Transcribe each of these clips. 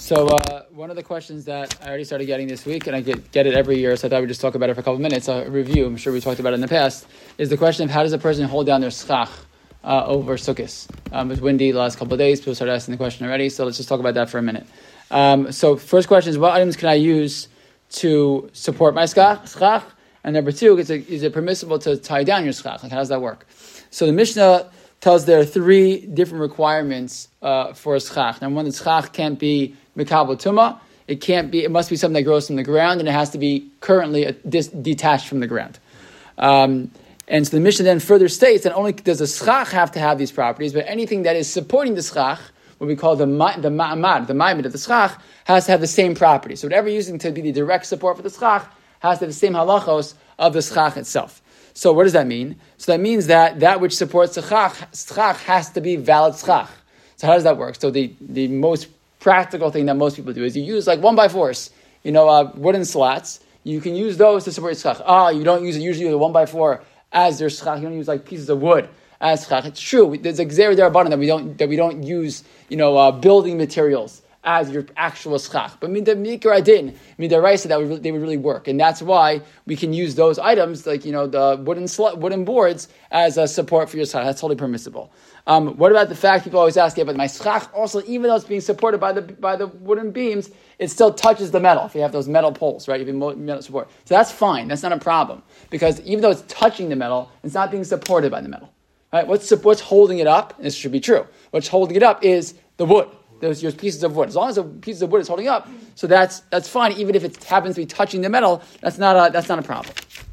So one of the questions that I already started getting this week, and I get it every year, so I thought we'd just talk about it for a couple of minutes, a review, I'm sure we talked about it in the past, is the question of how does a person hold down their schach over Sukkot? It was windy the last couple of days, people started asking the question already, so let's just talk about that for a minute. So first question is, what items can I use to support my schach? And number two, is it permissible to tie down your schach? Like, how does that work? So the Mishnah tells there are three different requirements for a schach. Number one, the schach can't be mikabel tuma. It must be something that grows from the ground, and it has to be currently detached from the ground. And so the Mishnah then further states that only does the schach have to have these properties, but anything that is supporting the schach, what we call the ma'amad, the ma'amad of the schach, has to have the same property. So whatever you're using to be the direct support for the schach has to have the same halachos of the schach itself. So what does that mean? So that means that which supports the schach has to be valid schach. So how does that work? So the most practical thing that most people do is you use like 1x4s, wooden slats. You can use those to support your schach. You don't use it usually the 1x4 as your schach. You don't use like pieces of wood as schach. It's true. There's a gzera d'rabbanan that we don't use building materials as your actual schach. But midar adin, midaraisa, they would really work. And that's why we can use those items, like, the wooden boards, as a support for your schach. That's totally permissible. What about the fact people always ask, but my schach also, even though it's being supported by the wooden beams, it still touches the metal. If you have those metal poles, right? You have metal support. So that's fine. That's not a problem. Because even though it's touching the metal, it's not being supported by the metal. Right? What's holding it up? This should be true. What's holding it up is the wood. Those your pieces of wood. As long as the pieces of wood is holding up, so that's fine. Even if it happens to be touching the metal, that's not a problem.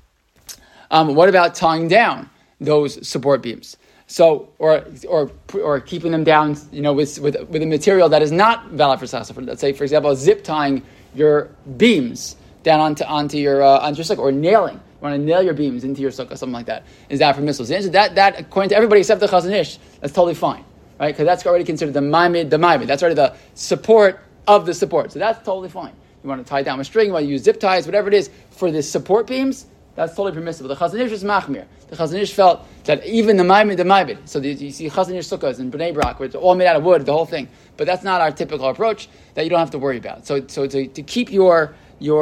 What about tying down those support beams? So or keeping them down, with a material that is not valid for schach. Let's say, for example, zip tying your beams down onto your sukkah, or nailing. You want to nail your beams into your sukkah, something like that. Is that permissible? So that according to everybody except the Chazon Ish, that's totally fine. Right, because that's already considered the ma'amid. That's already the support of the support. So that's totally fine. You want to tie down a string, you want to use zip ties, whatever it is, for the support beams, that's totally permissible. The Chazon Ish was machmir. The Chazon Ish felt that even the ma'amid. So you see Chazon Ish sukkahs in Bnei Brak, where it's all made out of wood, the whole thing. But that's not our typical approach that you don't have to worry about. So to keep your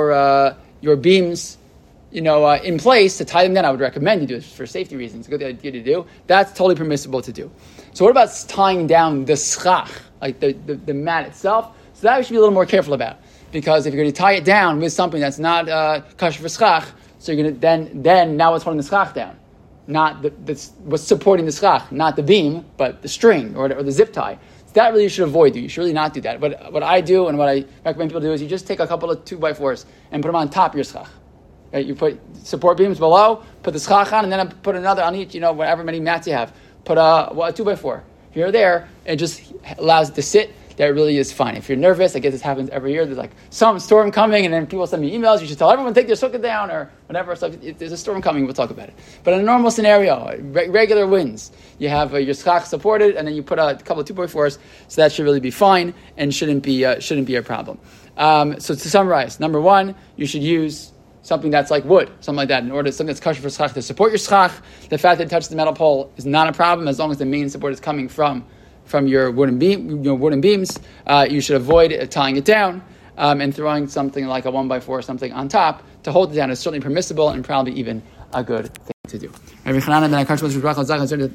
beams, in place, to tie them down, I would recommend you do it for safety reasons. It's a good idea to do. That's totally permissible to do. So what about tying down the schach, like the mat itself? So that we should be a little more careful about, because if you're going to tie it down with something that's not kosher for schach, so you're going to then now what's holding the schach down, not what's supporting the schach, not the beam, but the string or the zip tie. So that really you should avoid. You should really not do that. But what I do and what I recommend people do is you just take a couple of 2x4s and put them on top of your schach. Right? You put support beams below, put the schach on, and then put another on each, whatever many mats you have. Put a 2x4 here or there, it just allows it to sit. That really is fine. If you're nervous, I guess this happens every year. There's like some storm coming, and then people send me emails. You should tell everyone take their sukkah down or whatever. So if there's a storm coming, we'll talk about it. But in a normal scenario, regular winds, you have your schach supported, and then you put a couple of 2x4s. So that should really be fine and shouldn't be a problem. So to summarize, number one, you should use something that's like wood, something like that, something that's kosher for schach to support your schach. The fact that it touches the metal pole is not a problem as long as the main support is coming from your wooden beams. You should avoid tying it down and throwing something like a 1x4 or something on top to hold it down is certainly permissible and probably even a good thing to do.